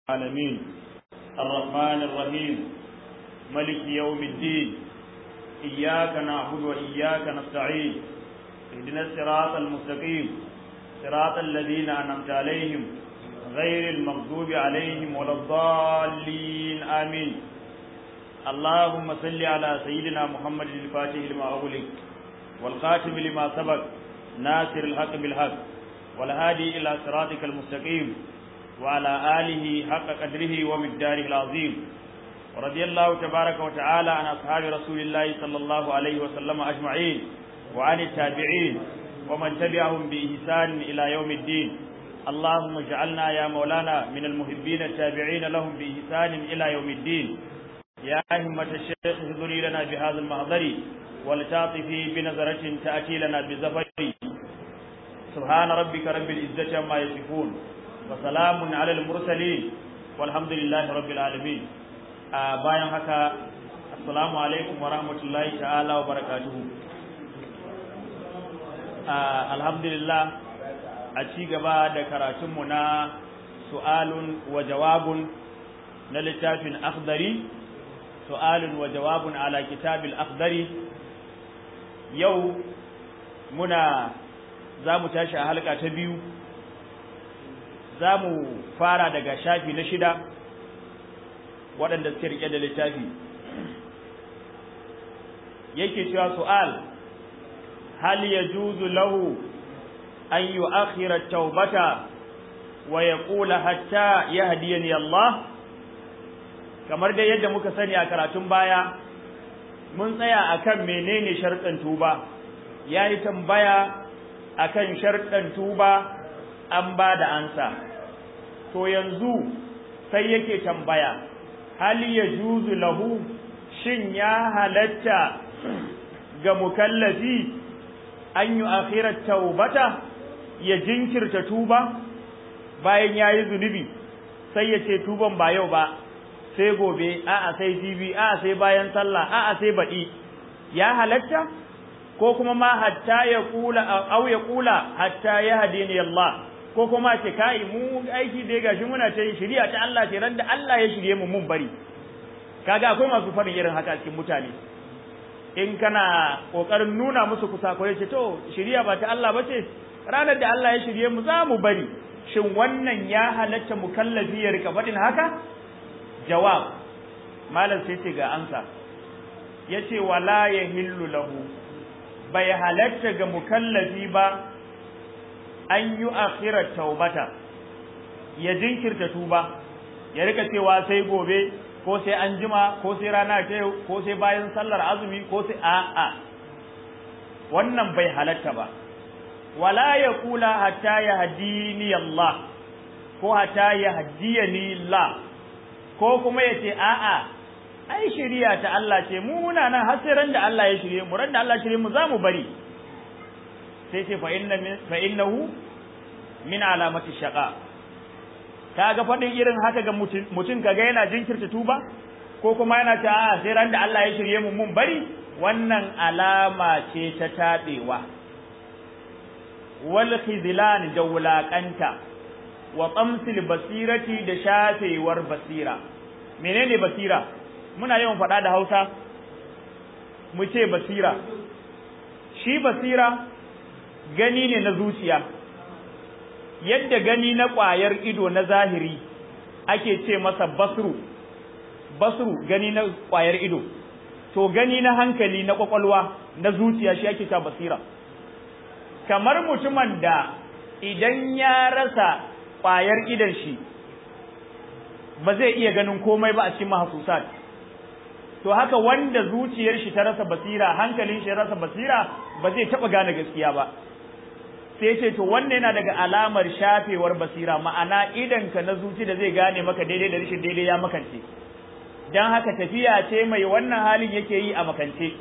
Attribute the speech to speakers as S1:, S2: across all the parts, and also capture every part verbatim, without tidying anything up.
S1: العالمين الرحمن الرحيم ملك يوم الدين إياك نعبد وإياك نستعين اهدنا الصراط المستقيم صراط الذين أنعمت عليهم غير المغضوب عليهم ولا الضالين آمين اللهم صل على سيدنا محمد الفاتح لما أغلق والخاتم لما سبق ناصر الحق بالحق والهادي إلى صراطك المستقيم وعلى آله حق قدره ومقداره العظيم ورضي الله تبارك وتعالى عن أصحاب رسول الله صلى الله عليه وسلم أجمعين وعن التابعين ومن تبعهم بإحسان إلى يوم الدين اللهم اجعلنا يا مولانا من المحبين التابعين لهم بإحسان إلى يوم الدين يا همة الشيخ اهضري لنا بهذا المحضر ولتعطفي بنظرة تأتي لنا بزفر سبحان ربك رب العزة عما يصفون وسلام على المرسلين والحمد لله رب العالمين bayan haka assalamu alaikum wa rahmatullahi ta'ala wa barakatuhu alhamdulillah a ci gaba da karatunmu na su'alun wa jawabun na littafin akhdari su'alun wa jawabun ala kitabil akhdari yau muna za mu tashi a halka ta biyu za mu fara daga shafi na shida waɗanda suke rike da littafi yake cewa su'al hal yajuzu lahu an yu'akhkhira at-taubata wa yaqula hatta yahdiyani Allah kamar dai yadda muka sani a karatun baya mun tsaya akan menene sharɗan tuba yayi tambaya akan sharɗan tuba an ba da ansa to yanzu sai yake tambaya hal yajuzu lahu shin ya halatta ga mukallafi an yi akhirat taubata ya jinkirta tuba bayan yayi zunubi sai ya ce tuban ba yau ba sai gobe a'a sai jibi a'a sai bayan sallah a'a sai baɗi ya halatta ko kuma ma hatta ya kula au ya kula hatta ya hadini Allah ko kuma ce kai mu aiki da gashi muna ta shari'a ta Allah ce ran da Allah ya shirye mu mun bari kaga akwai masu farin irin haka cikin mutane in kana kokarin nuna musu kusa ko yace to shari'a ba ta Allah bace ranar da Allah ya shirye mu za mu bari shin wannan ya halatta mukallafi ya rika fadin haka jawab malam sai ce ga ansa yace wala yahillu lahu bai halatta ga mukallafi ba an yi akhirat taubata ya jinkirta tuba ya rika cewa sai gobe ko sai an jima ko sai rana ta yau ko sai bayan sallar azumi ko sai a'a wannan bai halatta ba wala ya kula hatta ya hadini Allah ko hatta ya hadiyani Allah ko kuma ya ce a'a ai shari'a ta Allah ce mu muna nan har sai ran da Allah ya shirye mu ran da Allah ya shirye mu za mu bari sai ce fa inna fa innahu min alamati shaqa kaga fadin irin haka ga mutun kaga yana jinkirta tuba ko kuma yana ta a sai ran da Allah ya shirye mu mun bari wannan alama ce ta tabewa wal khizlan da wulaqanta wa tamsil basirati da shafewar basira menene basira muna yawan fada da Hausa mu ce basira shi basira gani ne na zuciya yadda gani na ƙwayar ido na zahiri ake ce masa basru basru gani na ƙwayar ido to gani na hankali na ƙwaƙwalwa na zuciya shi ake ta basira kamar mutumin da idan ya rasa ƙwayar idon shi ba zai iya ganin komai ba a cikin mahsusat to haka wanda zuciyar shi ta rasa basira hankalin shi ya rasa basira ba zai taɓa gane gaskiya ba sai ce to wannan yana daga alamar shafewar basira ma'ana idanka na zuci da zai gane maka daidai da rashin daidai ya makance dan haka tafiya ce mai wannan halin yake yi a makance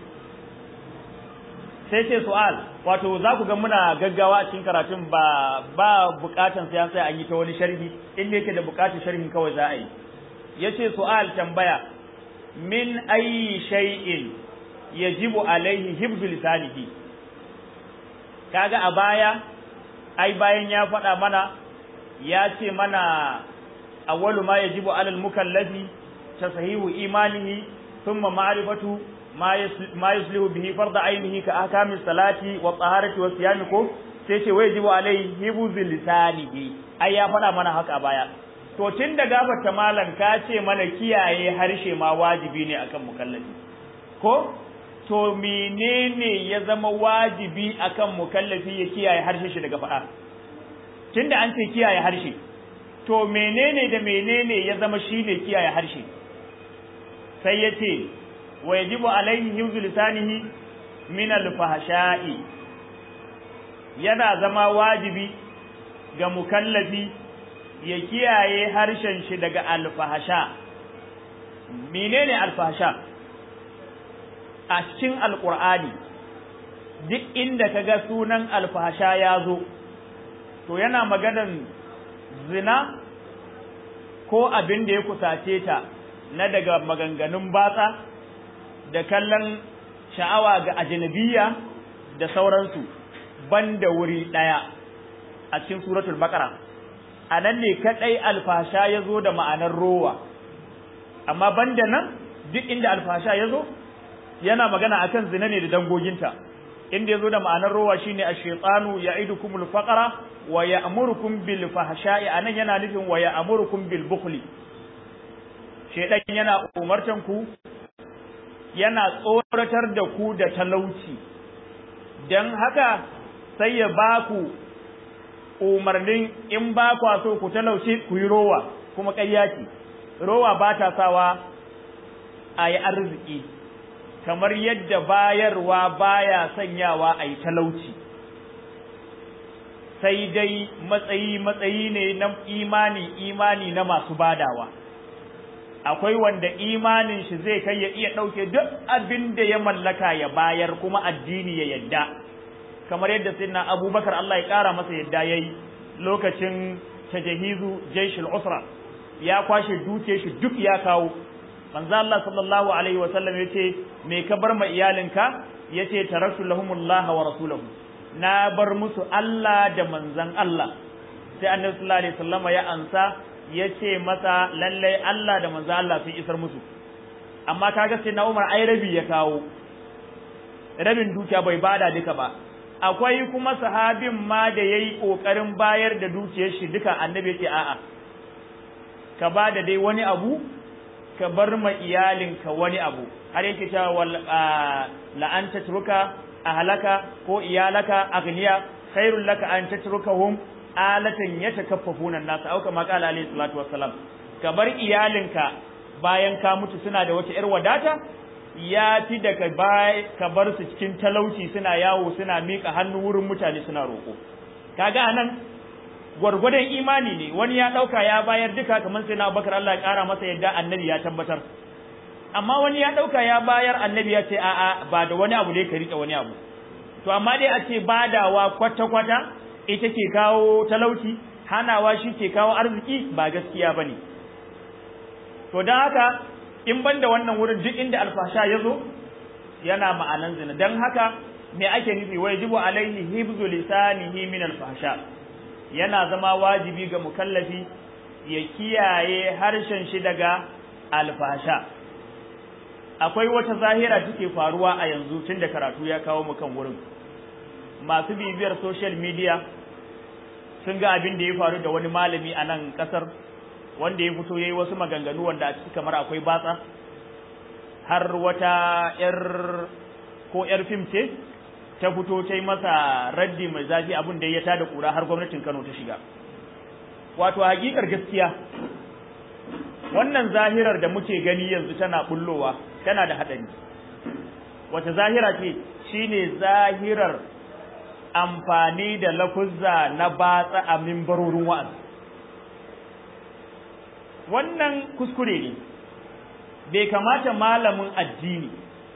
S1: sai ce su'al wato za ku ga muna gaggawa a cikin karatun ba ba bukatan sai an sai an yi ta wani sharhi inda yake da bukatun sharhi kawai za a yi yace su'al tambaya min ayi shay'in yajibu alaihi hibzu lisanihi kaga a baya ai bayan ya faɗa mana ya ce mana awwalu ma yajibu alal mukallafi tasahihu imanihi thumma ma'rifatu ma yuslihu bihi farda ainihi ka ahkamis salati wa taharati wa siyami ko sai ce wajibu alaihi hibzul lisanihi ai ya faɗa mana haka baya to tun da gabata malan ka ce mana kiyaye harshe ma wajibi ne akan mukallafi ko to menene ya zama wajibi akan mukallafi ya kiyaye harshe shi daga faɗa tunda an ce kiyaye harshe to menene da menene ya zama shine kiyaye harshe sai yace wajibu alaihi hifzu lisanihi min al-fahsha'i yana zama wajibi ga mukallafi ya kiyaye harshen shi daga al-fahsha menene al-fahsha a cikin alqur'ani duk inda kaga sunan al-fahsha yazo to yana maganan zina ko abin da ya kusace ta na daga maganganun batsa da kallon sha'awa ga ajnabiyya da sauransu banda wuri daya a cikin suratul baqara anan ne kadai alfasha yazo da ma'anar rowa amma banda nan duk inda alfasha yazo yana magana akan zina ne da dangoginta inda yazo da ma'anar rowa shine ash-shaytanu ya'idukumul faqra wa ya'murukum bil fahsha'i anan yana nufin wa ya'murukum bil bukhli shedan yana umartan ku yana tsoratar da ku da talauci dan haka sai ya baku umarnin in ba kwa so ku talauce ku yi rowa kuma ƙarya rowa ba ta sawa a yi arziki kamar yadda bayarwa baya sanyawa a yi talauci sai dai matsayi matsayi ne na imani imani na masu badawa akwai wanda imanin shi zai kai ya iya ɗauke duk abin da ya mallaka ya bayar kuma addini ya yadda kamar yadda sayyidina Abubakar Allah ya kara masa yadda yayi lokacin tajahizu jaishul usra ya kwashe duke shi duk ya kawo manzo Allah sallallahu alaihi wasallam yace me ka bar ma iyalinka yace taraktu lahumullaha wa rasuluhu na bar musu Allah da manzon Allah sai annabi sallallahu alaihi wasallam ya ansa yace masa lalle Allah da manzon Allah sun isar musu amma kaga sai na Umar ai rabi ya kawo rabin dukiya bai bada duka ba akwai kuma sahabin ma da yayi kokarin bayar da dukiyar shi duka annabi yace a'a ka bada dai wani abu ka bar ma iyalinka wani abu har yake cewa wal la an tatruka ahlaka ko iyalaka aghniya khairul laka an tatrukahum alatan yatakaffafuna an-nas au kama qala alayhi salatu wassalam ka bar iyalinka bayan ka mutu suna da wata yar wadata ya fi daga bai ka bar su cikin talauci suna yawo suna mika hannu wurin mutane suna roko kaga anan gwargwadon imani ne wani ya dauka ya bayar duka kamar sai na Abubakar Allah ya kara masa yadda annabi ya tabbatar amma wani ya dauka ya bayar annabi ya ce a'a ba da wani abu ne ka rike wani abu to amma dai a ce badawa kwata kwata ita ke kawo talauci hanawa shi ke kawo arziki ba gaskiya bane to dan haka in banda wannan wurin duk inda alfasha yazo yana ma'anan zina dan haka me ake nufi wajibu alaihi hibzu lisanihi min alfasha yana zama wajibi ga mukallafi ya kiyaye harshen shi daga alfasha akwai wata zahira take faruwa a yanzu tunda karatu ya kawo mu kan wurin masu bibiyar social media sun ga abin da ya faru da wani malami a nan kasar wanda ya fito yayi wasu maganganu wanda a cikin kamar akwai batsa har wata yar ko yar film ce ta fito ta yi masa raddi mai zafi abin da ya tada kura har gwamnatin Kano ta shiga wato hakikar gaskiya wannan zahirar da muke gani yanzu tana bullowa tana da hadari wata zahira ce shine zahirar amfani da lafuzza na batsa a minbarorin wa'azi wannan kuskure ne bai kamata malamin addini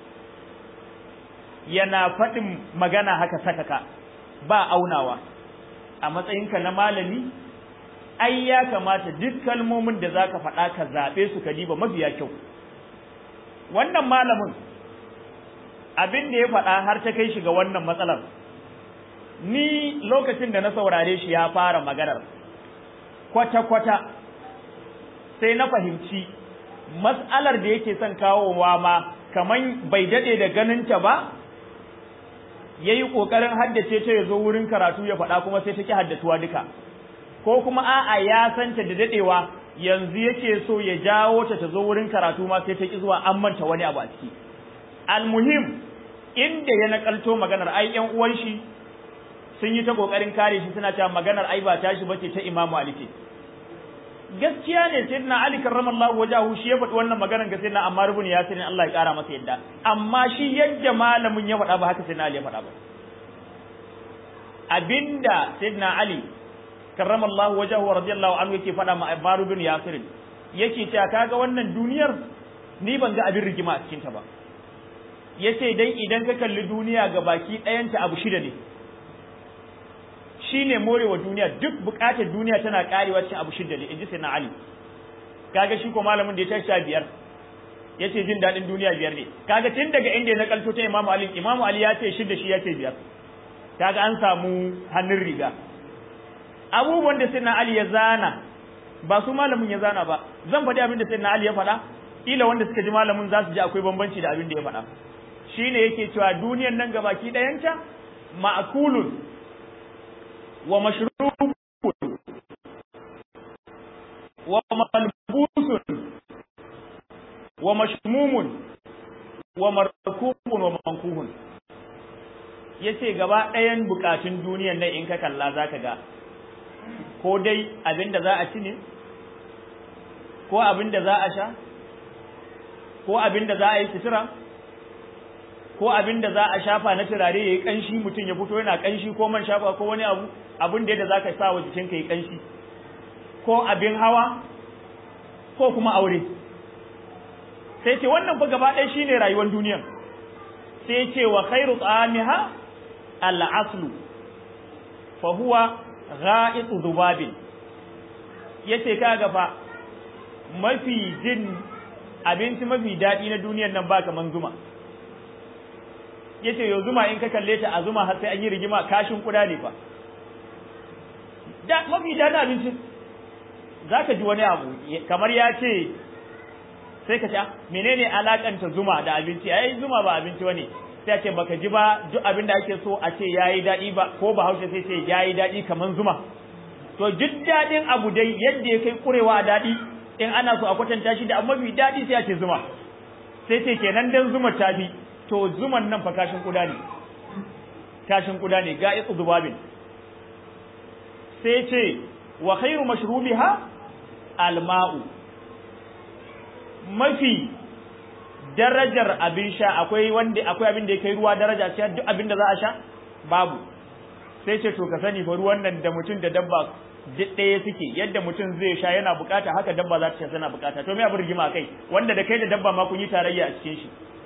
S1: yana faɗin magana haka sakaka ba aunawa a matsayinka na malami ai ya kamata duk kalmomin da zaka faɗa ka zabe su ka diba mafiya kyau wannan malamin abin da ya faɗa har ta kai shi ga wannan matsalar ni lokacin da na saurare shi ya fara maganar kwata kwata sai na fahimci mas'alar da yake son kawowa ma kaman bai dade da ganinta ba yayi kokarin haddace ta yazo wurin karatu ya faɗa kuma sai ta ki haddatuwa duka, ko kuma a'a ya santa da dadewa yanzu yake so ya jawo ta ta zo wurin karatu ma sai ta ki zuwa an manta wani abu a ciki. Almuhim inda ya nakalto maganar ai ƴan uwan shi sun yi ta kokarin kare shi suna cewa maganar ai ba tashi bace ta Imam Ali ce. Gaskiya ne sayyidina Ali karramallahu wajahu shi ya faɗi wannan maganar ga sayyidina Ammar ibn Yasir Allah ya kara masa yadda, amma shi yadda malamin ya faɗa ba haka sayyidina Ali ya faɗa ba. Abinda sayyidina Ali karramallahu wajahu radiyallahu anhu yake faɗa ma Ammar ibn Yasir yake cewa kaga wannan duniyar ni ban ga abin rigima a cikin ta ba. Yace dai idan ka kalli duniya ga baki ɗayanta abu shida ne, shine morewa duniya, duk bukatar duniya tana karewa cikin abu shida ne inji sayyidina Ali. Kaga shi ko malamin da ya tashi biyar yace jin dadin duniya biyar ne, kaga tun daga inda na kalto ta Imam Ali, Imam Ali ya ce shida shi yace biyar, kaga an samu hannun riga. Abubuwan da sayyidina Ali ya zana ba su malamin ya zana ba, zan faɗi abin da sayyidina Ali ya faɗa, kila wanda suka ji malamin za su ji akwai bambanci da abin da ya faɗa. Shine yake cewa duniyar nan gabaki ɗayanta ma'kulun wa mashrubun wa malbusun wa mashmumun wa markubun wa mankuhun. Yace gaba ɗayan bukatun duniyar nan in ka kalla zaka ga ko dai abinda za a ci ne, ko abinda za a sha, ko abinda za a yi sutura, ko abinda za a shafa na turare yayi kanshi mutum ya fito yana kanshi, ko man shafa ko wani abu abin da zaka sa wa jikinka yayi kanshi, ko abin hawa, ko kuma aure. Sai ce wannan fa gaba ɗaya shine rayuwar duniya. Sai ce wa khairu ta'amiha al-aslu fa huwa gha'itu dhubabin. Yace kaga fa mafi jin abinci mafi daɗi na duniyar nan ba kaman zuma. Yace yo zuma in ka kalle ta a zuma har sai an yi rigima, kashin kuda ne fa. Da mafi daɗin abinci zaka ji wani abu kamar ya ce sai ka ce menene alakanta zuma da abinci, ai zuma ba abinci bane, sai ce baka ji ba duk abin da ake so a ce yayi daɗi ba, ko Bahaushe sai ce yayi daɗi kaman zuma. To duk daɗin abu dai yadda ya kai kurewa a daɗi in ana so a kwatanta shi da abu mafi daɗi sai a ce zuma. Sai ce kenan dan zuma ta fi, to zuman nan fa kashin kuda ne, kashin kuda ne ga itsu zubabin. Sai ce wa khairu mashrubiha alma'u, mafi darajar abin sha akwai wanda akwai abin da ya kai ruwa daraja, sai duk abin da za a sha babu. Sai ce to ka sani fa ruwan nan da mutum da dabba duk ɗaya suke, yadda mutum zai sha yana bukata haka dabba za ta sha tana bukata. To me abin rigima kai wanda da kai da dabba ma kun yi tarayya a cikin shi.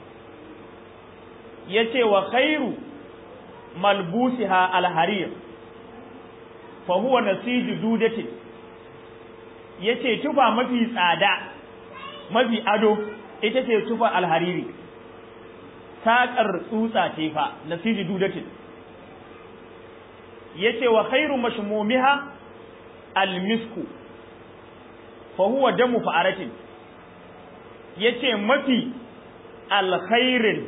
S1: Yace wa khairu malbusiha alharir fa huwa nasiju dudatin. Yace tufa mafi tsada mafi ado ita ce tufa alhariri, saƙar tsutsa ce fa nasiju dudatin. Yace wa khairu mashmumiha almisku fa huwa damu fa'aratin. Yace mafi alkhairin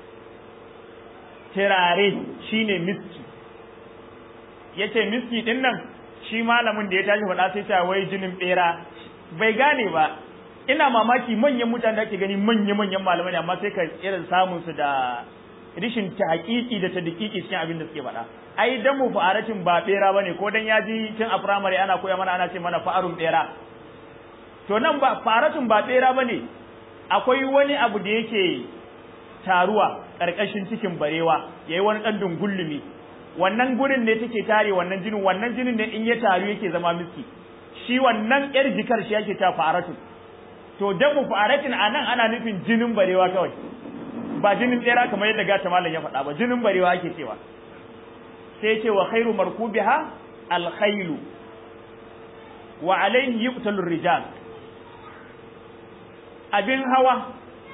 S1: turare shine miski. Yace miski din nan shi malamin da ya tashi faɗa sai ta wai jinin bera, bai gane ba. Ina mamaki manyan mutane da ake gani manya manyan malamai amma sai ka irin samun su da rishin tahqiqi da tadqiqi cikin abin da suke faɗa. Ai dan mu fa'aratin ba bera bane, ko dan yaji tun a primary ana koya mana ana ce mana fa'arun bera. To nan ba fa'aratun ba bera bane, akwai wani abu da yake taruwa karkashin cikin barewa yayi wani dan dungullumi, wannan gurin ne take tare wannan jinin, wannan jinin ne in ya taru yake zama miski. Shi wannan yar jikar shi yake ta fa'aratun. To dan mu fa'aratin anan ana nufin jinin barewa kawai, ba jinin bera kamar yadda gata mallan ya faɗa ba, jinin barewa ake cewa. Sai ce wa khairu markubiha alkhailu wa alayhi yuqtalu rijal. Abin hawa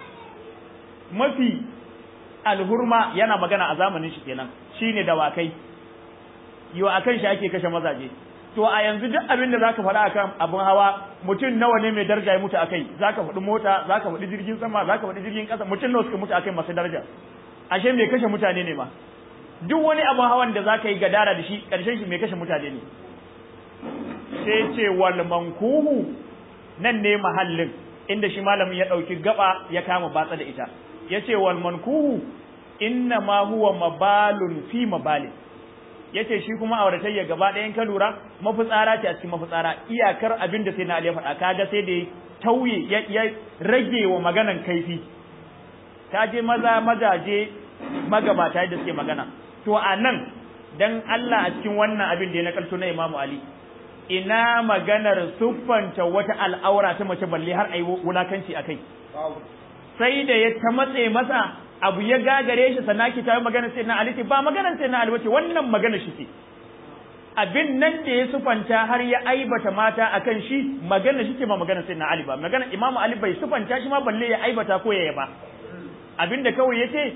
S1: mafi alhurma yana magana a zamanin shi kenan shine dawakai, yo akan shi ake kashe mazaje. to a yanzu duk abin da zaka faɗa akan abin hawa mutum nawa ne mai daraja ya mutu akai zaka faɗi mota zaka faɗi jirgin sama zaka faɗi jirgin ƙasa mutum nawa suka mutu akai masu daraja ashe mai kashe mutane ne ma duk wani abin hawan da zaka yi gadara da shi ƙarshen shi mai kashe mutane ne sai ce wal mankuhu nan ne mahallin inda shi malamin ya ɗauki gaba ya kama batsa da ita yace wal mankuhu inna ma huwa mabalun fi mabalin yace shi kuma auratayya gaba ɗayan ka lura mafitsara ce a cikin mafitsara iyakar abin da sai na Ali ya faɗa kaga sai da tauye ya rage wa maganan kaifi ta je maza mazaje magabata da suke magana to anan dan Allah a cikin wannan abin da ya nakalto na Imam Ali ina maganar suffanta wata al'aura ta mace balle har ayi wulakanci akai sai da ya ta matse masa abu ya gagare shi sanaki ta yi magana sai na Ali ce ba maganar sai na Ali bace wannan magana shi ce abin nan da ya sufanta har ya aibata mata akan shi magana shi ce ba magana sai na Ali ba magana Imam Ali bai sufanta shi ma balle ya aibata ko ya yaba abinda kawai yace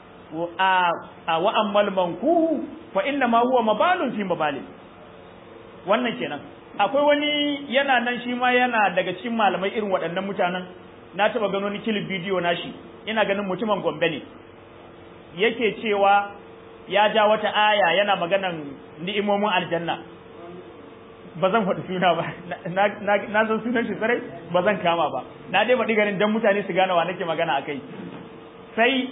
S1: a wa ammal mankuhu fa inna ma huwa mabalun fi mabalin wannan kenan akwai wani yana nan shi ma yana daga cikin malamai irin waɗannan mutanen na taba gano ni kilin bidiyo nashi ina ganin mutumin Gombe ne yake cewa ya ja wata aya yana maganan ni'imomin aljanna ba zan faɗi suna ba na san sunan shi sarai ba zan kama ba na dai faɗi garin dan mutane su gane wa nake magana akai sai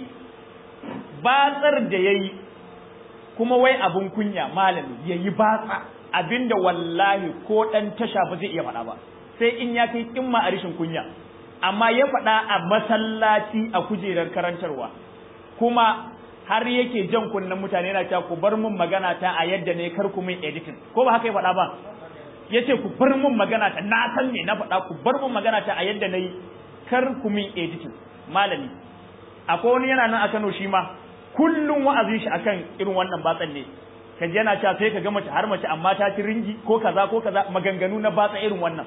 S1: batsar da yayi kuma wai abun kunya malami yayi batsa abinda wallahi ko dan tasha ba zai iya faɗa ba sai in ya kai kimma a rishin kunya amma ya faɗa a masallaci a kujerar karantarwa kuma har yake jan kunnen mutane yana cewa ku bar mun magana ta a yadda ne kar ku min editing ko ba haka ya faɗa ba yace ku bar mun magana ta na san me na faɗa ku bar mun magana ta a yadda nayi kar ku min editing malami akwai wani yana nan a Kano shi ma kullum wa'azin shi akan irin wannan batsan ne kaji yana cewa sai ka ga mace har mace amma ta ci ringi ko kaza ko kaza maganganu na batsa irin wannan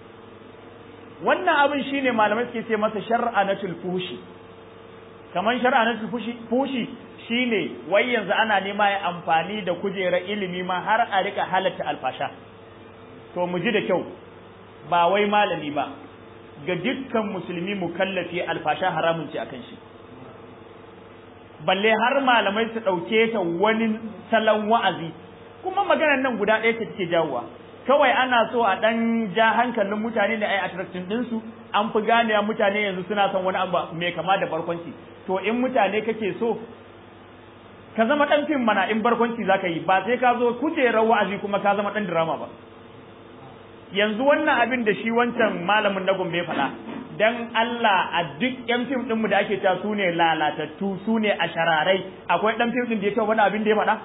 S1: wannan abin shine malamai suke ce masa shar'anatul fushi kaman shar'anatul fushi fushi shine wai yanzu ana nema ya amfani da kujerar ilimi ma har a rika halatta alfasha to mu ji da kyau ba wai malami ba ga dukkan musulmi mukallafi alfasha haramun ce akan shi balle har malamai su dauke ta wani salon wa'azi kuma maganar nan guda ɗaya ce take jawowa kawai ana so a dan ja hankalin mutane da ai attraction din su an fi ganewa mutane yanzu suna son wani abu mai kama da barkwanci to in mutane kake so ka zama dan fim mana in barkwanci zaka yi ba sai ka zo kujerar wa'azi kuma ka zama dan drama ba yanzu wannan abin da shi wancan malamin na Gombe ya faɗa dan Allah a duk yan fim din mu da ake ta su ne lalatattu su ne ashararai akwai dan fim din da ya taɓa wani abin da ya faɗa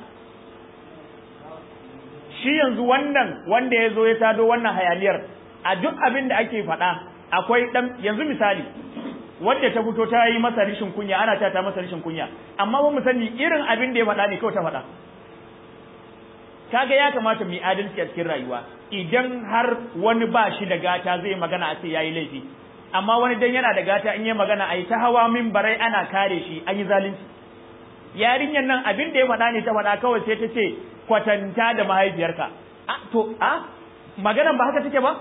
S1: shi yanzu wannan wanda ya zo ya tado wannan hayaniyar a duk abin da ake faɗa akwai dan yanzu misali wanda ta fito ta yi masa rishin kunya ana ta ta masa rishin kunya amma ba mu sani irin abin da ya faɗa ne kawai ta faɗa kaga ya kamata mu yi adalci a cikin rayuwa idan har wani ba shi da gata zai magana a ce yayi laifi amma wani dan yana da gata in yi magana ai ta hawa minbarai ana kare shi an yi zalunci yarinyar nan abin da ya faɗa ne ta faɗa kawai sai ta ce kwatanta da mahaifiyarka a to a maganan ba haka take ba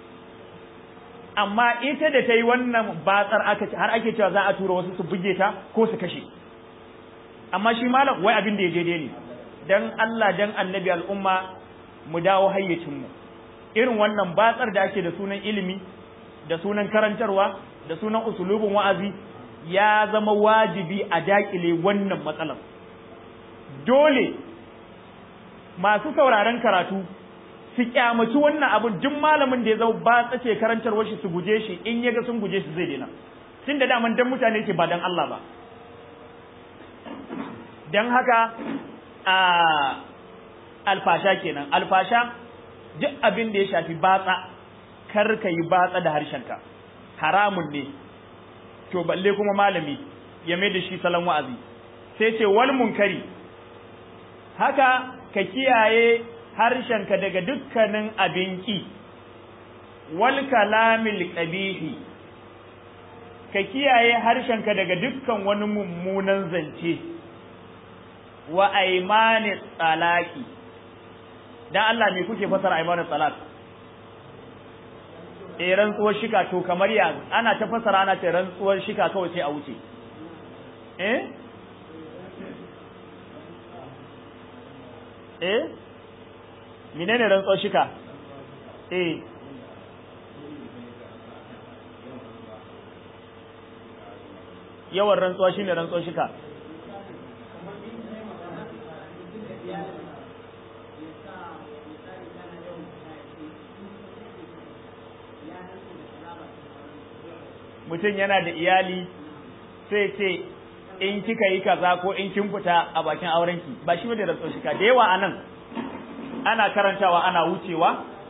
S1: amma ita da ta yi wannan batsar aka har ake cewa za a tura wasu su buge ta ko su kashe amma shi malam wai abin da ya daidai ne dan Allah dan annabi al'umma mu dawo hayyacin mu irin wannan batsar da ake da sunan ilimi da sunan karantarwa da sunan usulubin wa'azi ya zama wajibi a dakile wannan matsalar dole masu sauraron karatu su kyamaci wannan abun duk malamin da ya zama ba tsace karantarwar shi su guje shi in yaga sun guje shi zai daina tun da daman dan mutane ke ba dan Allah ba dan haka a alfasha kenan alfasha duk abin da ya shafi batsa kar ka yi batsa da harshenka haramun ne to balle kuma malami ya mai da shi salon wa'azi sai ce wal munkari haka ka kiyaye harshenka daga dukkanin abinki wal kalamil qabihi ka kiyaye harshenka daga dukkan wani mummunan zance wa aymani talaqi dan Allah me kuke fasara aymanut talaq eh rantsuwar shika to kamar ya ana ta fasara ana ce rantsuwar shika kawai sai a wuce eh eh menene rantsuwar shika eh yawan rantsuwa shine rantsuwar shika mutum yana da iyali sai ce in kika yi kaza ko in kin fita a bakin aurenki ba shi bane rantsuwar shika da yawa anan ana karantawa ana wucewa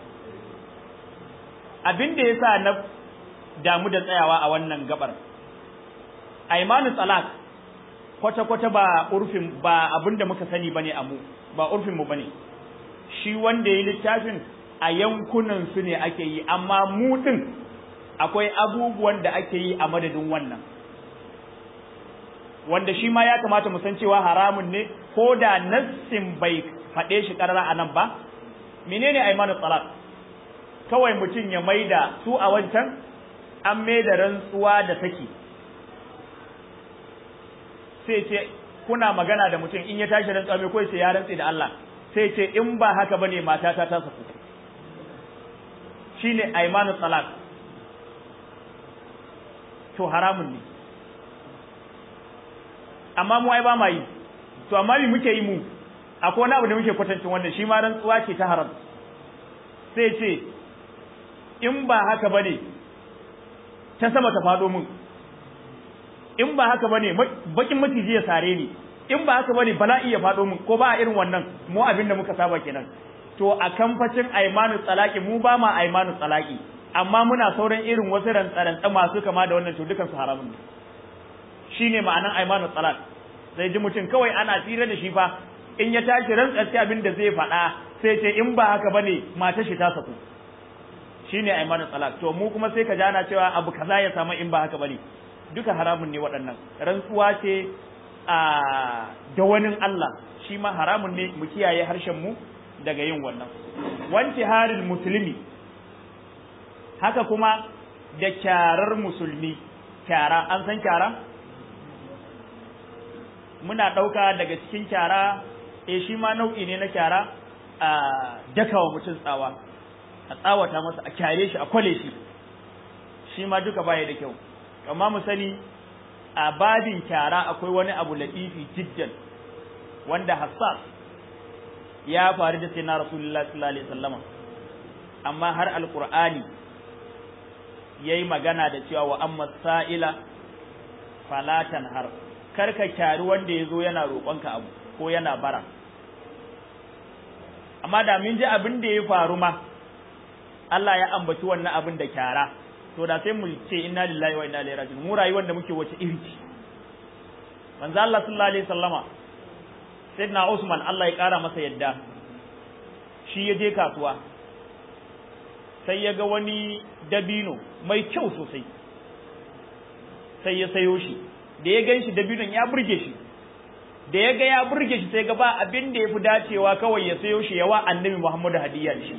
S1: abin da yasa na damu da tsayawa a wannan gabar aymanu talaq kwata kwata ba urfin ba abinda muka sani bane a mu ba urfin mu bane shi wanda yayi littafin a yankunan su ne ake yi amma mu din akwai abubuwan da ake yi a madadin wannan wanda shi ma ya kamata mu san cewa haramun ne ko da nassin bai faɗe shi karara anan ba menene aymanu talaq kawai mutum ya maida su a wancan an maida rantsuwa da saki sai ce kuna magana da mutum in ya tashi rantsuwa mai koyi sai ya rantsi da Allah sai ce in ba haka bane matata ta saku shine aymanu talaq to haramun ne amma mu ai ba ma yi to amma me muke yi mu akwai wani abu da muke kwatancin wannan shi ma rantsuwa ce ta haram sai ce in ba haka bane ta sama ta fado mun in ba haka bane bakin maciji ya sare ni in ba haka bane bala'i ya fado mun ko ba a irin wannan mu abin da muka saba kenan to a kamfacin aymanu talaqi mu ba ma aymanu talaqi amma muna sauran irin wasu rantsarantsa masu kama da wannan to dukan su haramun ne shine ma'anan aymanu talaq sai ji mutum kawai ana tsira da shi fa in ya tashi rantsar abin da zai faɗa sai ce in ba haka bane matar shi ta saku shine aymanu talaq to mu kuma sai ka ji ana cewa abu kaza ya samu in ba haka bane duka haramun ne waɗannan rantsuwa ce a da wani Allah shi ma haramun ne mu kiyaye harshen mu daga yin wannan wanti haril muslimi haka kuma da kyarar musulmi kyara an san kyara muna ɗauka daga cikin kyara eh shi ma nau'i ne na kyara a dakawa mutum tsawa a tsawata masa a kyare shi a kwale shi shi ma duka baya da kyau amma mu sani a babin kyara akwai wani abu latifi jiddan wanda hassas ya faru da sayyidina rasulullahi sallallahu alaihi wasallama amma har alqur'ani yayi magana da cewa wa amma sa'ila fala tanhar karka kyari wanda yazo yana roƙonka abu ko yana bara amma da mun ji abin da ya faru ma Allah ya ambaci wannan abin da kyara to da sai mu ce inna lillahi wa inna ilaihi raji'un mu rayuwar da muke wace iri ce manzo Allah sallallahu alaihi wasallama sayyidina Usman Allah ya kara masa yadda shi ya je kasuwa sai ya ga wani dabino mai kyau sosai sai ya sayo shi da ya ganshi dabinon ya burge shi da ya ga ya burge shi sai ga ba abin da yafi dacewa kawai ya sayo shi yawa annabi Muhammadu hadiya shi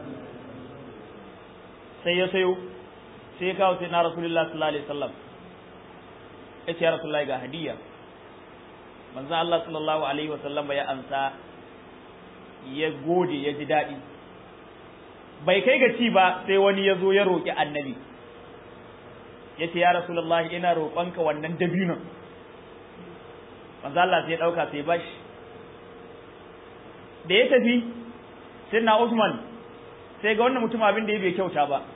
S1: sai ya sayo sai kawo sai na Rasulullah sallallahu alaihi wasallam yace ya Rasulullah ga hadiya manzo Allah sallallahu alaihi wasallam ya ansa ya gode ya ji dadi bai kai ga ci ba sai wani ya zo ya roki annabi yace ya Rasulullah ina roƙonka wannan dabinon manzo Allah sai ya dauka sai bashi da ya tafi sai na Usman sai ga wannan mutum abin da ya bai kyauta ba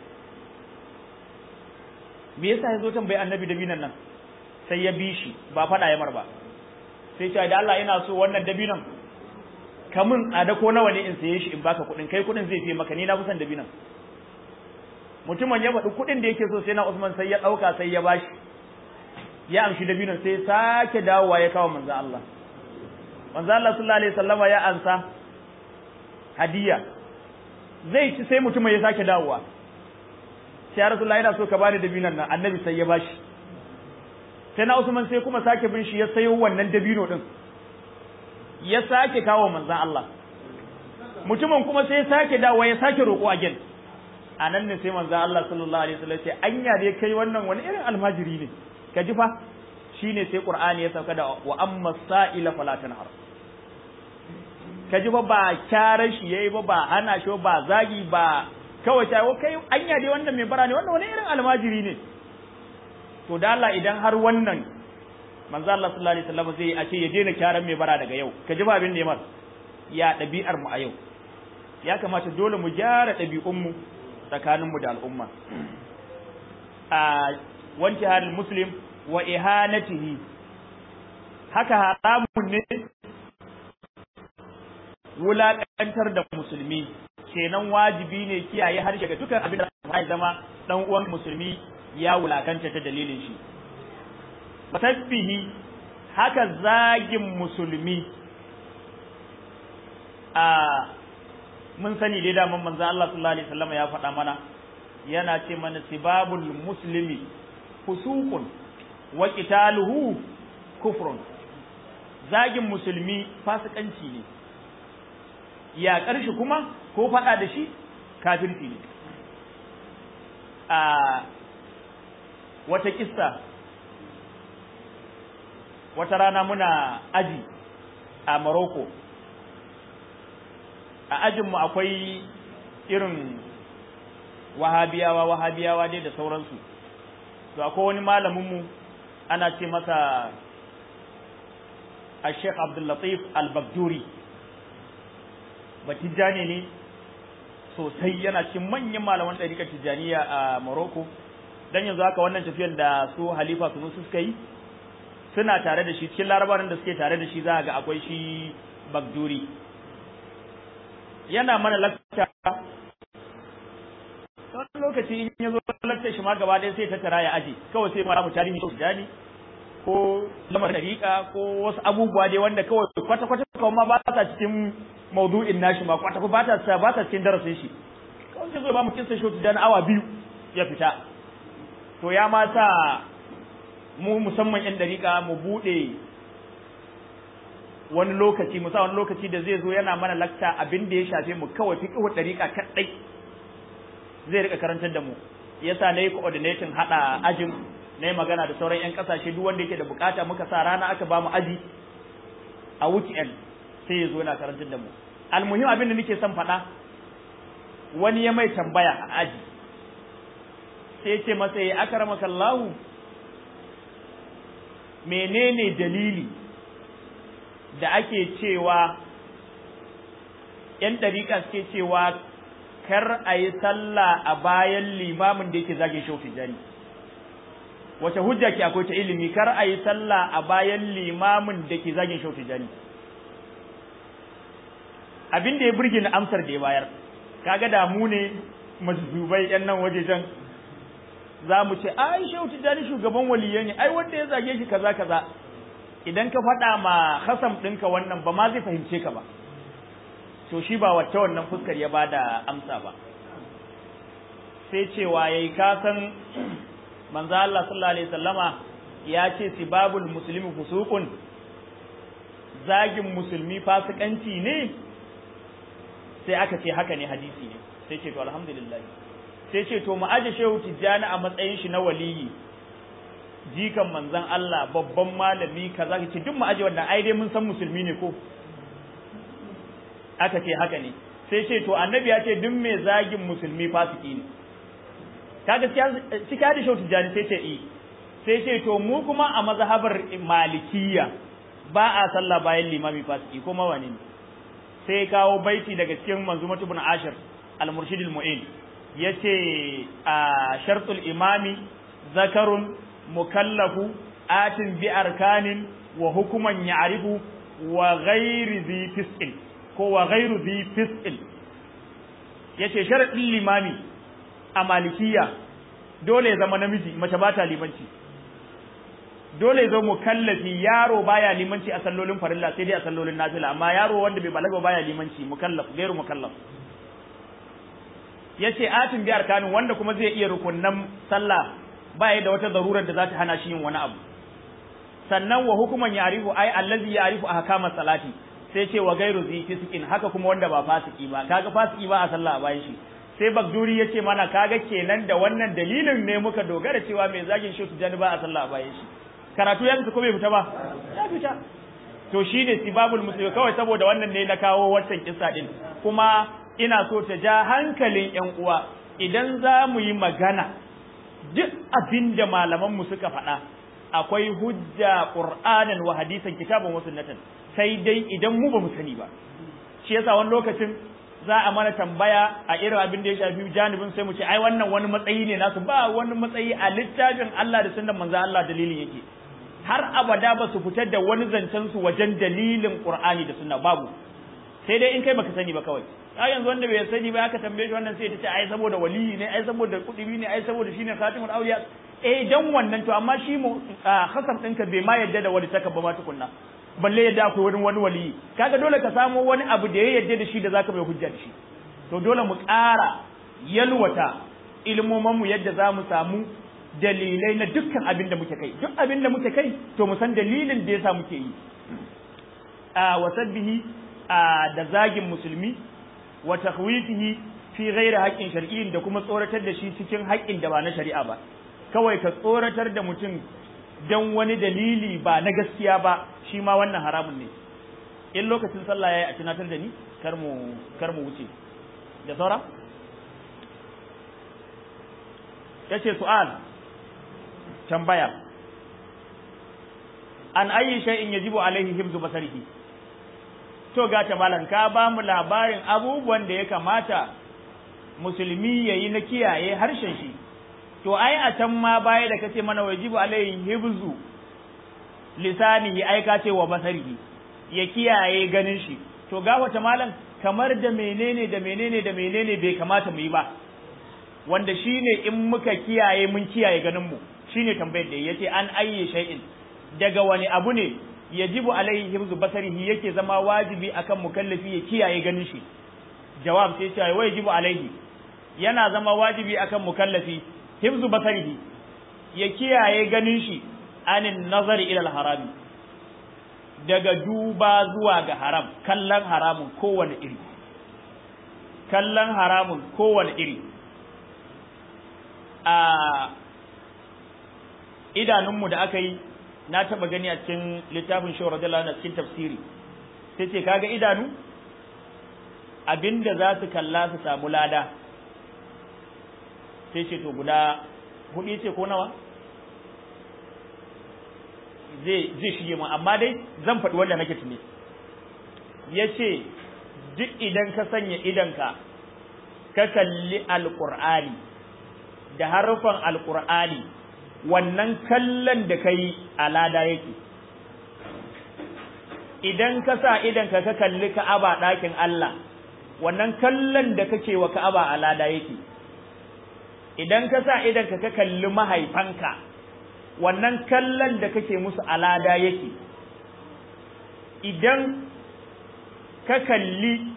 S1: me yasa yazo tambayi annabi dabinan nan sai ya bi shi ba fada ya mar ba sai ce da Allah ina so wannan dabinan kamun a da ko nawa ne in saye shi in baka kudin kai kudin zai fi maka ni na kusan dabinan mutumin ya faɗi kudin da yake so sai na Usman sai ya dauka sai ya bashi ya amshi dabinan sai sake dawowa ya kawo manzo Allah manzo Allah sallallahu alaihi wasallama ya ansa hadiya zai ci sai mutumin ya sake dawowa sai Rasulullahi ina so ka bani dabinan nan annabi sai ya bashi sai na Usman sai kuma sake bin shi ya sayo wannan dabino din ya sake kawo manzon Allah mutumin kuma sai ya sake dawo ya sake roƙo again anan ne sai manzo Allah sallallahu alaihi wasallam sai anya dai kai wannan wani irin almajiri ne ka ji fa shine sai Qur'ani ya sauka da wa amma sa'ila fala tanhar ka ji ba ba kyaran shi yayi ba ba hana shi ba zagi ba kawai ta kai anya dai wannan mai bara ne wannan wani irin almajiri ne to da Allah idan har wannan manzo Allah sallallahu alaihi wasallam zai a ce ya daina kyaran mai bara daga yau ka ji ba abin da ya mar ya dabi'ar mu a yau ya kamata dole mu gyara dabi'un mu tsakanin mu da al'umma a wanti halin muslim wa ihanatihi haka haramun ne wulakantar da musulmi kenan wajibi ne kiyaye harshe ga dukkan abin da ya zama dan uwan musulmi ya wulakanta ta dalilin shi tasbihi haka zagin musulmi a mun sani dai da manzo Allah sallallahu alaihi wasallam ya faɗa mana yana ce mana sibabul muslimi fusuqun wa qitaluhu kufrun zagin musulmi fasikanci ne ya ƙarshe kuma ko faɗa da shi kafirci ne a wata kissa wata rana muna aji a Morocco a ajinmu akwai irin wahabiyawa wahabiyawa dai da sauransu to akwai wani malaminmu ana ce masa Sheikh Abdul Latif Al-Baghduri batijani ne sosai yana cikin manyan malaman ɗariƙar tijaniya a Morocco dan yanzu haka wannan tafiyar da su Halifa Sunusi suka yi suna tare da shi cikin larabawan da suke tare da shi za ga akwai shi Baghduri yana mana lakta wani lokaci in ya zo lakta shi ma gaba ɗaya sai ta tara ya aje kawai sai mara mu tarihi tijani ko lamar dariƙa ko wasu abubuwa dai wanda kawai kwata kwata kawai ma ba sa cikin maudu'in nashi ma kwata ba ta ba ta cikin darasin shi kawai sai zo ba mu kinsa shi tijani awa biyu ya fita to ya ma sa mu musamman yan dariƙa mu bude wani lokaci mu sa wani lokaci da zai zo yana mana lakta abin da ya shafe mu kawai fiqhu dariƙa kadai zai rika karantar da mu yasa nayi coordinating hada ajin nayi magana da sauran yan kasashe duk wanda yake da bukata muka sa rana aka ba mu aji a weekend sai ya zo yana karantar da mu almuhim abin da nake son faɗa wani ya mai tambaya a aji sai ya ce masa ya akramaka Allah menene dalili da ake cewa ‘yan ɗariƙa suke cewa kar a yi sallah a bayan limamin da yake zagin Shehu Tijjani wace hujja ke akwai ta ilimi kar a yi sallah a bayan limamin da ke zagin Shehu Tijjani abin da ya burge ni amsar da ya bayar kaga da mu ne majzubai ‘yan nan wajejen za mu ce ai Shehu Tijjani shugaban waliyai ne ai wanda ya zage shi kaza kaza idan ka faɗa ma khasam ɗinka wannan ba ma zai fahimce ka ba to shi ba wacce wannan fuskar ya bada amsa ba sai cewa yayi ka san manzo Allah sallallahu alaihi wasallama ya ce sibabul muslimi fusuqun zagin musulmi fasikanci ne sai aka ce haka ne hadisi ne sai ce to alhamdulillah sai ce to mu aje Shehu Tijjani a matsayin shi na waliyi jikan manzon Allah babban malami kaza ce duk mu aje wannan ai dai mun san musulmi ne ko aka ce haka ne sai ce to annabi ya ce duk mai zagin musulmi fasiki ne kaga cika da Shehu Tijjani sai ce i sai ce to mu kuma a mazhabar malikiyya ba a sallah bayan limami fasiki kuma wani ne sai kawo baiti daga cikin manzumatu ibn ashir al-murshid al-mu'in yace a shartul imami zakarun mukallafu atin bi arkanin wa hukuman ya'rifu wa ghairi zi fis'il ko wa ghairu zi fis'il yace sharadin limami a malikiya dole ya zama namiji mace ba ta limanci dole ya zama mukallafi yaro baya limanci a sallolin farilla sai dai a sallolin nafila amma yaro wanda bai balaga baya limanci mukallaf gairu mukallaf yace atin bi arkanin wanda kuma zai iya rukunnan sallah baya da wata zarurar da za ta hana shi yin wani abu sannan wa hukuman ya'rifu ai allazi ya'rifu ahkamas salati sai ce wa gairu zi fisikin haka kuma wanda ba fasiki ba kaga fasiki ba a sallah a bayan shi sai Bagduri ya ce mana kaga kenan da wannan dalilin ne muka dogara cewa mai zagin shi tijani ba a sallah a bayan shi karatu ya fita ko bai fita ba ya fita to shine sibabul muslimi kawai saboda wannan ne na kawo wancan kissa din kuma ina so ta ja hankalin ƴan uwa idan za mu yi magana duk abinda malaman mu suka faɗa akwai hujja qur'anan wa hadisan kitabun wa sunnatan sai dai idan mu ba mu sani ba shi yasa wani lokacin za a mana tambaya a irin abin da ya shafi janibin sai mu ce ai wannan wani matsayi ne nasu ba wani matsayi a littafin Allah da sunnan manzo Allah dalilin yake har abada ba su fitar da wani zancen su wajen dalilin Qur'ani da sunna babu sai dai in kai baka sani ba kawai a yanzu wanda bai sani ba aka tambaye shi wannan sai ta ce ai saboda waliyi ne ai saboda kudubi ne ai saboda shine khatimul awliya eh dan wannan to amma shi mu khasam ɗinka bai ma yadda da wani takabba ma tukunna balle yadda akwai wani wani waliyi kaga dole ka samu wani abu da ya yadda da shi da zaka bai hujja da shi to dole mu ƙara yalwata ilmoman mu yadda za mu samu dalilai na dukkan abin da muke kai duk abin da muke kai to mu san dalilin da yasa muke yi a wasabbihi da zagin musulmi wa takhwifihi fi ghairi haqqin shar'iyyin da kuma tsoratar da shi cikin haƙƙin da ba na shari'a ba kawai ka tsoratar da mutum dan wani dalili ba na gaskiya ba shi ma wannan haramun ne in lokacin sallah yayi a tunatar da ni kar mu kar mu wuce da saura yace su'al tambaya an ayi shay'in yajibu alaihi hibzu basarihi to ga ta malan ka ba mu labarin abubuwan da ya kamata musulmi yayi na kiyaye harshen shi to ai a can ma baya da kace mana wajibu alaihi hibzu lisanihi ai ka ce wa basarihi ya kiyaye ganin shi to ga wata malan kamar da menene da menene da menene bai kamata mu yi ba wanda shine in muka kiyaye mun kiyaye ganin mu shine tambayar da yace an ayyi shay'in daga wani abu ne yajibu alaihi hibzu basarihi yake zama wajibi akan mukallafi ya kiyaye ganin shi jawab sai ce wai yajibu alaihi yana zama wajibi akan mukallafi hibzu basarihi ya kiyaye ganin shi anin nazari ila harami daga duba zuwa ga haram kallon haramun kowane iri kallon haramun kowane iri a idanunmu da aka yi na taba gani a cikin littafin Shehu radiyallahu anhu cikin tafsiri sai ce kaga idanu abinda za su kalla su samu lada sai ce to guda hudu ce ko nawa zai zai shige mu amma dai zan faɗi wanda nake tuni yace duk idan ka sanya idanka ka kalli alqur'ani da harufan alqur'ani wannan kallon da kai alada yake idan ka sa idanka ka kalli Ka'aba ɗakin Allah wannan kallon da kake wa Ka'aba alada yake idan ka sa idanka ka kalli mahaifanka wannan kallon da kake musu alada yake idan ka kalli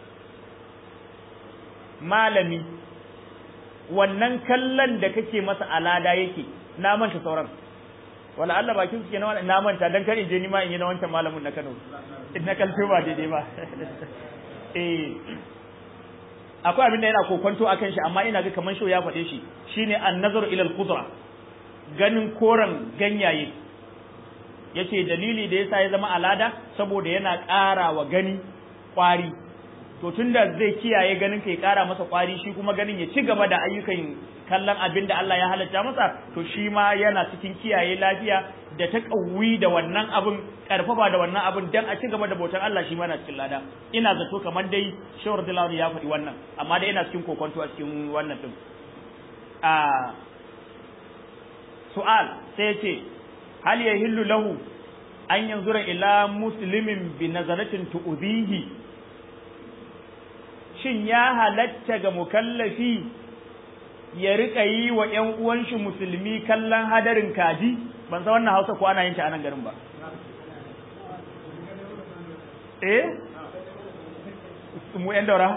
S1: malami wannan kallon da kake masa alada yake na manta sauran wala Allah bakin su kenan na manta dan kar in je ni ma in yi na wancan malamin na Kano in na kalfi ba daidai ba eh akwai abin da yana kokonto akan shi amma ina ga kaman sho ya faɗe shi shine an-nazaru ila al-qudra ganin koran ganyaye yace dalili da yasa ya zama alada saboda yana ƙara wa gani ƙwari to tunda zai kiyaye ganin kai ƙara masa ƙwari shi kuma ganin ya ci gaba da ayyukan kallon abin da Allah ya halatta masa to shi ma yana cikin kiyaye lafiya da ta kawwi da wannan abin karfafa da wannan abin dan a ci gaba da bautar Allah shi ma na cikin lada ina zato kamar dai Shehu radiyallahu ya faɗi wannan amma dai ina cikin kokonto a cikin wannan din a su'al sai ya ce hal yahillu lahu an yanzura ila muslimin bi nazaratin tu'dhihi shin ya halatta ga mukallafi ya rika yi wa ƴan uwan shi musulmi kallon hadarin kaji ban san wannan Hausa ko ana yin ta a nan garin ba eh mu ƴan daura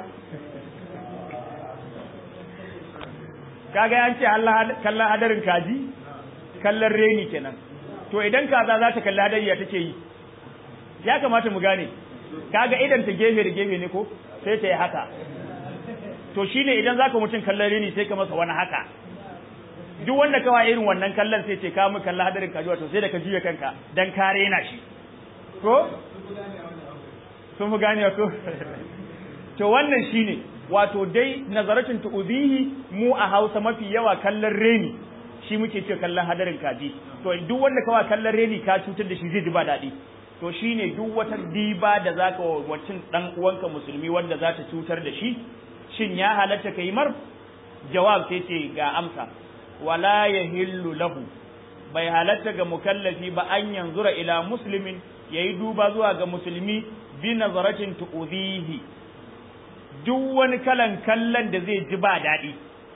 S1: kaga an ce Allah kallon hadarin kaji kallon reni kenan to idan kaza za ta kalli hadari ya take yi ya kamata mu gane kaga idan ta gefe da gefe ne ko sai ta yi haka to shine idan zaka mutun kallon reni sai ka masa wani haka duk wanda kawai irin wannan kallon sai ce ka mu kalla hadarin kajuwa to sai da ka juya kanka dan kare na shi ko sun fi gane ko to wannan shine wato dai nazaratin tu'uzihi mu a Hausa mafi yawa kallon reni shi muke ce kallon hadarin kaji to duk wanda kawai kallon reni ka cutar da shi zai ji ba daɗi to shine duk wata diba da zaka wacin dan uwanka musulmi wanda za ta cutar da shi shin ya halatta kai mar jawab sai ce ga amsa wala yahillu lahu bai halatta ga mukallafi ba an yanzura ila muslimin yayi duba zuwa ga musulmi bi nazaratin tu'udhihi duk wani kalan kallon da zai ji ba daɗi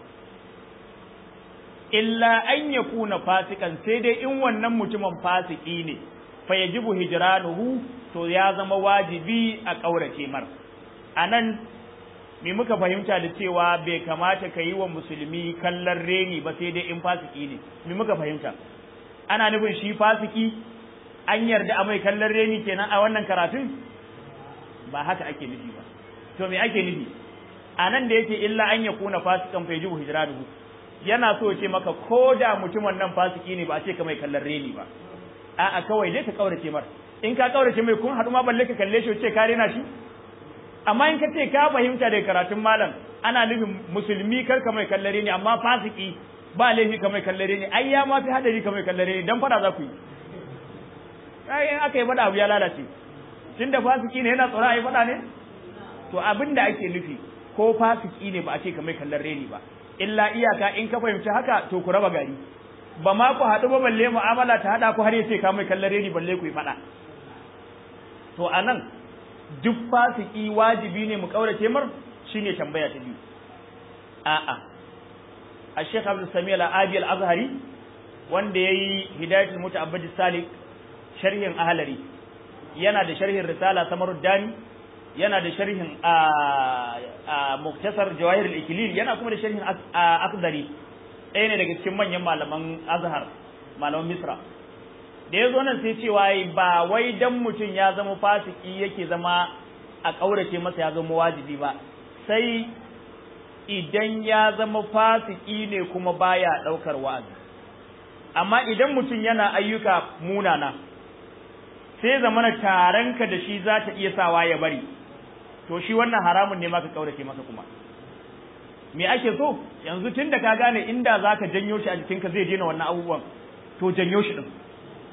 S1: illa an yakuna fasikan sai dai in wannan mutumin fasiki ne fa yajibu hijranuhu to ya zama wajibi a kaurace mar anan me muka fahimta da cewa bai kamata ka yi wa musulmi kallon reni ba sai dai in fasiki ne me muka fahimta ana nufin shi fasiki an yarda a mai kallon reni kenan a wannan karatun ba haka ake nufi ba to me ake nufi anan da yake illa an yakuna fasikan fa yajibu hijranuhu yana so ce maka ko da mutumin nan fasiki ne ba a ce ka mai kallon reni ba a'a kawai dai ka kaurace mar in ka kaurace mai kun haɗu ma balle ka kalle shi ce ka rena shi amma in ka ce ka fahimta da karatun malam ana nufin musulmi kar ka mai kallon reni amma fasiki ba laifi ka mai kallon reni ai ya ma fi hadari ka mai kallon reni dan fada za ku yi ai in aka yi fada abu ya lalace tunda fasiki ne yana tsoro ai fada ne to abin da ake nufi ko fasiki ne ba a ce ka mai kallon reni ba illa iyaka in ka fahimci haka to ku raba gari ba ma ku haɗu ba balle mu'amala ta haɗa ku har ya ce ka mai kallon reni balle ku yi faɗa to anan duk fasiki wajibi ne mu kaurace mar shine tambaya ta biyu a'a a Sheikh Abdul Sami Al-Adi Al-Azhari wanda yayi Hidayatul Muta'abbid Salik sharhin Ahlari yana da sharhin Risala Samaruddani yana da sharhin a Muktasar Jawahir al-Iklil yana kuma da sharhin Akhdari ɗaya ne daga cikin manyan malaman Azhar malaman Misra da yazo nan sai cewa ba wai dan mutum ya zama fasiki yake zama a kaurace masa ya zama wajibi ba sai idan ya zama fasiki ne kuma baya daukar wa'azi amma idan mutum yana ayyuka munana sai zamana taranka da shi za ta iya sawa ya bari to shi wannan haramun ne ma ka kaurace masa kuma me ake so yanzu tunda ka gane inda zaka janyo shi a jikinka zai daina wannan abubuwan to janyo shi din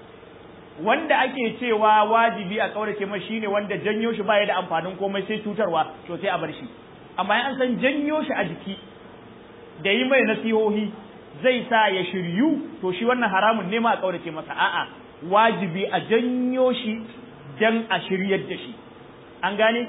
S1: wanda ake cewa wajibi a kaurace masa shine wanda janyo shi baya da amfanin komai sai cutarwa to sai a bar shi amma an san janyo shi a jiki da yi mai nasihohi zai sa ya shiryu to shi wannan haramun ne ma a kaurace masa a'a wajibi a janyo shi dan a shiryar da shi an gane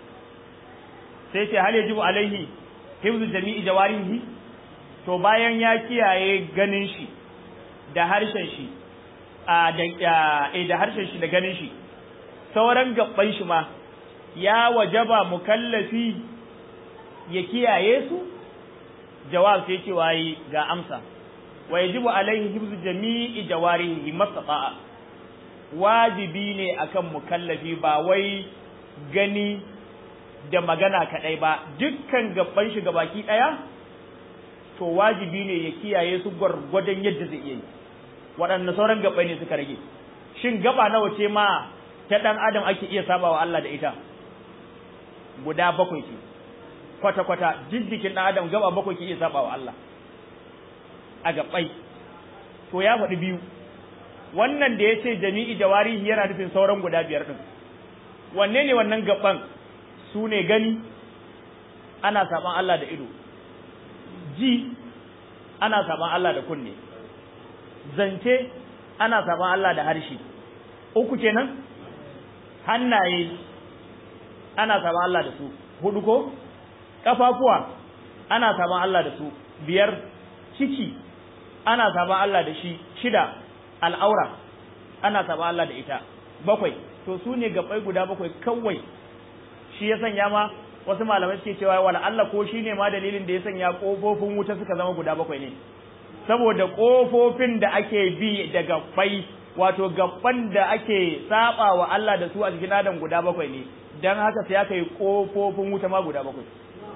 S1: sai ce hal yajibu alaihi hifzu jami'i jawarihi to bayan ya kiyaye ganin shi da harshen shi a da da harshen shi da ganin shi sauran gabban shi ma ya wajaba mukallafi ya kiyaye su jawab sai ce wai ga amsa wa yajibu alaihi hifzu jami'i jawarihi mastata'a wajibi ne akan mukallafi ba wai gani da magana kadai ba dukkan gabban shi gabaki daya to wajibi ne ya kiyaye su gwargwadon yadda zai iya yi waɗanne sauran gabbai ne suka rage shin gaba nawa ce ma ta dan adam ake iya sabawa Allah da ita guda bakwai ce kwata kwata jijjikin dan adam gaba bakwai ke iya sabawa Allah a gabbai to ya faɗi biyu wannan da yace jami'i jawarihi yana nufin sauran guda biyar din wanne ne wannan gabban su ne gani ana saban Allah da ido ji ana saban Allah da kunne zance ana saban Allah da harshe uku kenan hannaye ana saban Allah da su hudu ko kafafuwa ana saban Allah da su biyar ciki ana saban Allah da shi shida al'aura ana saban Allah da ita bakwai to su ne gabai guda bakwai kawai shi ya sanya ma wasu malamai suke cewa wala Allah ko shine ma dalilin da ya sanya kofofin wuta suka zama guda bakwai ne saboda kofofin da ake bi da gabbai wato gabban da ake saba wa Allah da su a cikin adam guda bakwai ne dan haka sai aka yi kofofin wuta ma guda bakwai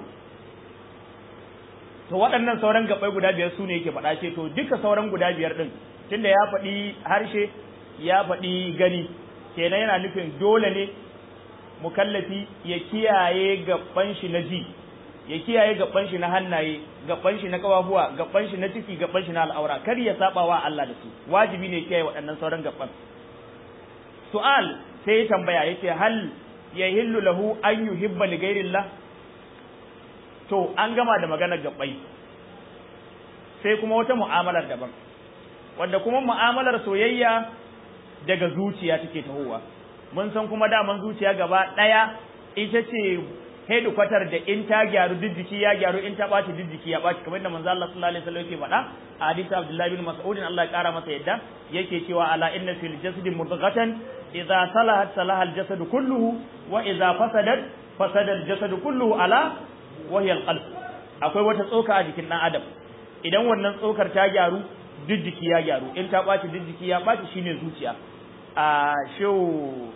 S1: to waɗannan sauran gabai guda biyar su ne yake faɗa ce to duka sauran guda biyar din tunda ya faɗi harshe ya faɗi gani kenan yana nufin dole ne mukallafi ya kiyaye gaban shi na ji ya kiyaye gaban shi na hannaye gaban shi na kafafuwa gaban shi na ciki gaban shi na al'aura kar ya saba wa Allah da su wajibi ne kiyaye waɗannan sauran gaban su'al sai ya tambaya yace hal yahillu lahu an yuhibba li ghayrillah to an gama da maganar gabbai sai kuma wata mu'amalar daban wanda kuma mu'amalar soyayya daga zuciya take tahowa mun san kuma daman zuciya gaba daya ita ce headquarter da in ta gyaru jiki ya gyaru in ta baci jiki ya baci kamar da manzo Allah sallallahu alaihi wasallam yake faɗa a hadisi Abdullah bin Mas'ud Allah ya kara masa yadda yake cewa ala inna fil jasadi mudghatan idza salahat salaha al jasad kulluhu wa idza fasadat fasada al jasad kulluhu ala wa hiya al qalb akwai wata tsoka a jikin dan adam idan wannan tsokar ta gyaru jiki ya gyaru in ta baci jiki ya baci shine zuciya a shehu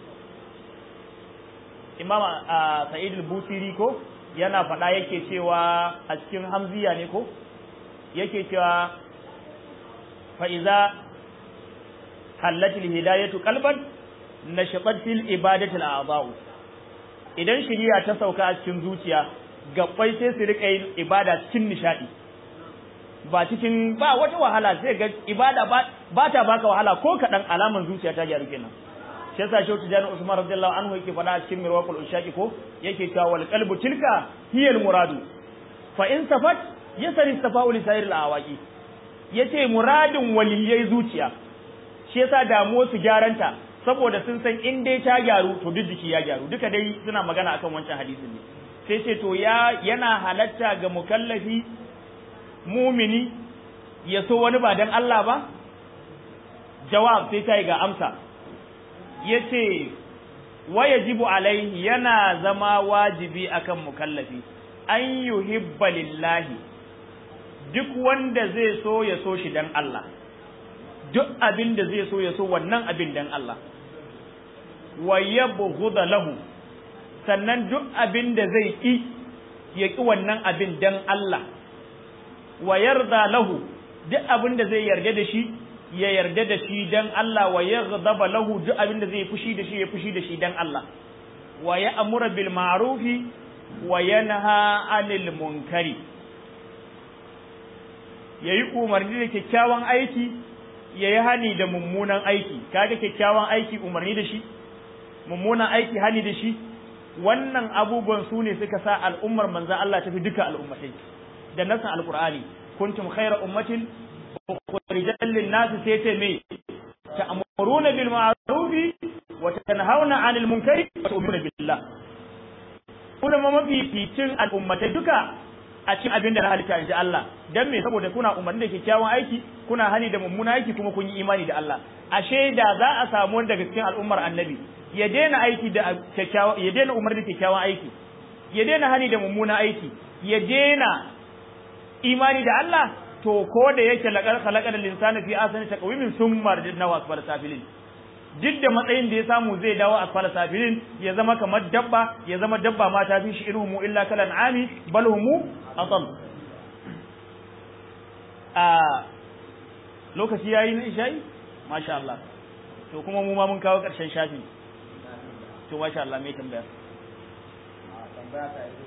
S1: Imam Sa'id al-Busiri ko yana faɗa yake cewa a cikin Hamziya ne ko yake cewa fa iza hallatil hidayatu qalban nashatat fil ibadati al-a'dha'u idan shiriya ta sauka a cikin zuciya gabbai sai su rika yin ibada cikin nishadi ba cikin ba wata wahala sai ga ibada ba ba ta baka wahala ko kadan alaman zuciya ta gyaru kenan shi yasa Shehu Tijani Usman radiyallahu anhu yake faɗa a cikin Mirwaqul Ushaqi ko yake cewa wal qalbu tilka hiya al muradu fa in safat yasari safa'u li sayr al awaqi yace muradin waliyai zuciya shi yasa damuwa su gyaranta saboda sun san in dai ta gyaru to duk jiki ya gyaru duka dai suna magana akan wancan hadisin ne sai ce to ya yana halatta ga mukallafi mumini ya so wani ba dan Allah ba jawab sai ta ga amsa yace wajibu alaihi yana zama wajibi akan mukallafi an yuhibba lillahi duk wanda zai so ya so shi dan Allah duk abin da zai so ya so wannan abin dan Allah wa yabghudha lahu sannan duk abin da zai ki ya ki wannan abin dan Allah wa yarda lahu duk abin da zai yarda da shi ya yarda da shi dan Allah wa yaghdaba lahu duk abin da zai fushi da shi ya fushi da shi dan Allah wa ya'muru bil ma'rufi wa yanha 'anil munkari yayi umarni da kyakkyawan aiki yayi hani da mummunan aiki kaga kyakkyawan aiki umarni da shi mummunan aiki hani da shi wannan abubuwan su ne suka sa al'ummar manzon Allah tafi duka al'ummatai da nasan alqur'ani kuntum khayra ummatin ukhrijat lin-nas sayta me ta'muruna bil ma'ruf wa tanhauna 'anil munkari wa tu'minuna billah kuma mafi fitin al'ummatai duka a cikin abin da na halitta inji Allah dan me saboda kuna umarni da kyakkyawan aiki kuna hani da mummunan aiki kuma kun yi imani da Allah ashe da za a samu wanda daga cikin al'ummar annabi ya daina aiki da kyakkyawan ya daina umarni da kyakkyawan aiki ya daina hani da mummunan aiki ya daina imani da Allah to ko da yake laqad khalaqal insana fi ahsani taqwimin thumma radadnahu asfala safilin duk da matsayin da ya samu zai dawo asfala safilin ya zama kamar dabba ya zama dabba ma ta fi shi irhumu illa kal an'ami bal humu atam a lokaci yayi na isha'i masha Allah to kuma mu ma mun kawo karshen shafi to masha Allah mai tambaya a tambaya ta yi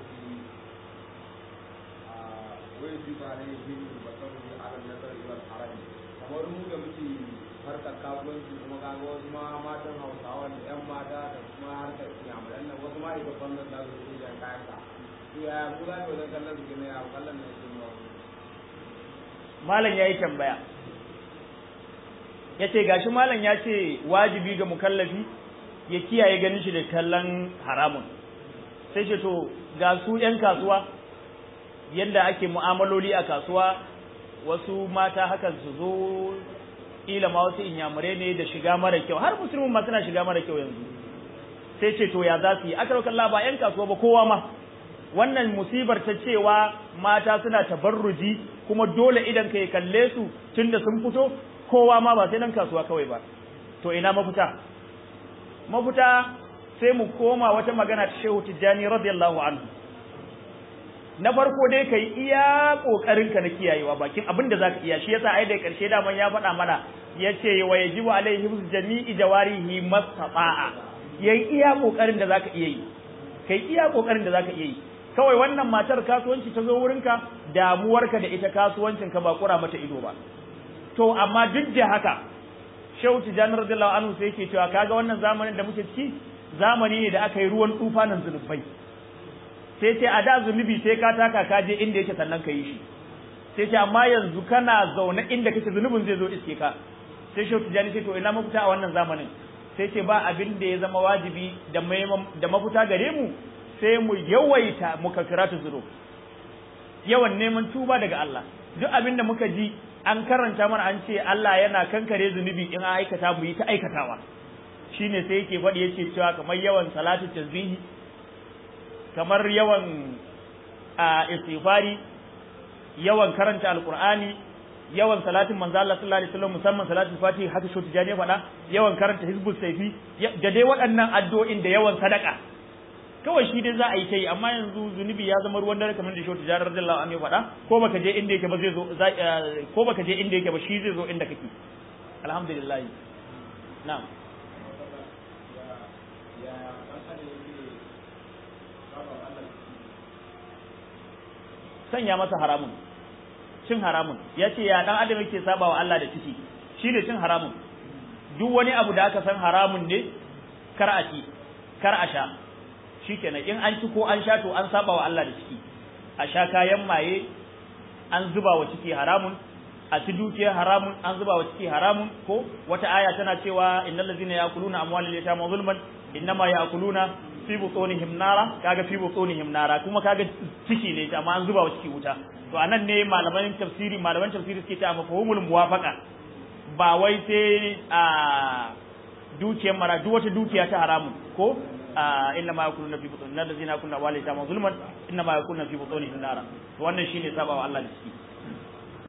S1: a wai ji ba ne ji ba kan ala nazar ila al-haram kamar mu da muke harkar kasuwanci kuma kaga wasu ma matan Hausawa da ƴan mata da kuma harkar iyamuran nan wasu ma idan bannan da su yi jan kayan ka to ya ku za ku da kallon su ne ya kallon ne su malam yayi tambaya yace gashi malam ya ce wajibi ga mukallafi ya kiyaye ganin shi da kallon haramun sai ce to ga su ƴan kasuwa yanda ake mu'amaloli a kasuwa wasu mata haka su zo kila ma wasu inyamure ne da shiga mara kyau har musulmin ma suna shiga mara kyau yanzu sai ce to ya za su yi aka Allah ba ƴan kasuwa ba kowa ma wannan musibar ta cewa mata suna tabarruji kuma dole idan ka kalle su tunda sun fito kowa ma ba sai nan kasuwa kawai ba to ina mafita mafita sai mu koma wata magana ta Shehu Tijjani radiyallahu anhu. Na farko dai kai iya kokarin ka na kiyayewa bakin abin da zaka iya, shi yasa ai da karshe da man ya faɗa mana yace wa yajibu alaihi hifz jami'i jawarihi mastata'a. Yayi iya kokarin da zaka iya yi. Kai iya kokarin da zaka iya yi. Kawai wannan matar kasuwanci ta zo wurinka, damuwarka da ita kasuwancin ka ba kura mata ido ba. To amma duk da haka Shehu Tijjani radiyallahu anhu sai yake cewa kaga wannan zamanin da muke ciki zamani ne da aka yi ruwan tufanin zunubai. Sai ce a da zunubi sai ka taka ka je inda yake sannan ka yi shi. Sai ce amma yanzu kana zaune inda kake zunubin zai zo iske ka. Sai Shehu Tijjani sai to ina mafita a wannan zamanin. Sai ce ba abin da ya zama wajibi da da mafita gare mu sai mu yawaita muka kiratu zuru. Yawan neman tuba daga Allah. Duk abin da muka ji an karanta mana an ce Allah yana kankare zunubi in an aikata mu yi ta aikatawa. Shine sai yake faɗi yake cewa kamar yawan salatu tasbihi, kamar yawan istighfari, yawan karanta alqur'ani, yawan salatin manzo Allah sallallahu alaihi wasallam musamman salatul fatihi haka Shehu Tijjani ya faɗa, yawan karanta hizbus sayfi da dai waɗannan addu'o'in da yawan sadaka. Kawai shi dai za a yi ta yi, amma yanzu zunubi ya zama ruwan dare kamar da Shehu Tijjani radiyallahu anhu ya faɗa, ko baka je inda yake ba zai zo ko baka je inda yake ba shi zai zo inda kake. Alhamdulillah. Na'am. Sanya masa haramun, cin haramun. Ya ce ya dan adam yake saba wa Allah da ciki, shi ne cin haramun. Duk wani abu da aka san haramun ne kar a ci, kar a sha. Shikenan in an ci ko an sha to an saba wa Allah da ciki. A sha kayan maye an zuba wa ciki haramun, a ci dukiyar haramun an zuba wa ciki haramun. Ko wata aya tana cewa innal ladzina ya'kuluna amwalal yatama zulman innama ya'kuluna fi butunihim nara, kaga fi butunihim nara kuma kaga ciki ne amma an zuba wa ciki wuta. To anan ne malaman tafsiri malaman tafsiri suke ta mafhumul muwafaqa, ba wai sai a dukiyar mara duk wata dukiya ta haramun ko inna ma yakuluna fi butunihim allazina kunna walita zulman inna ma yakuluna fi butunihim nara. To wannan shine sabawa Allah da ciki.